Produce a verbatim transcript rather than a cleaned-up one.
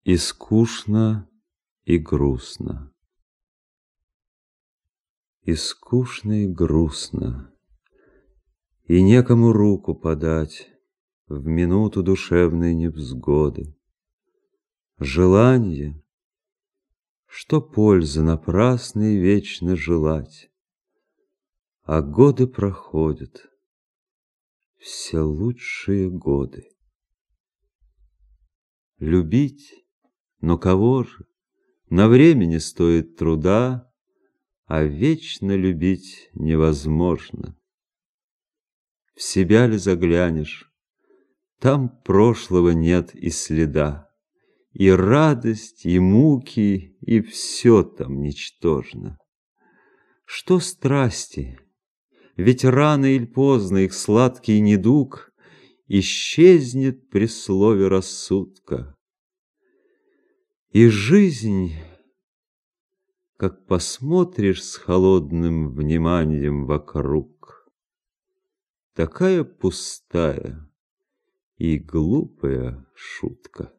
И скучно, и грустно, и скучно, и грустно, и некому руку подать в минуту душевной невзгоды. Желанье, что польза напрасно и вечно желать, а годы проходят, все лучшие годы. Любить, но кого же? На времени стоит труда, а вечно любить невозможно. В себя ли заглянешь, там прошлого нет и следа, и радость, и муки, и все там ничтожно. Что страсти? Ведь рано или поздно их сладкий недуг исчезнет при слове рассудка. И жизнь, как посмотришь с холодным вниманием вокруг, такая пустая и глупая шутка.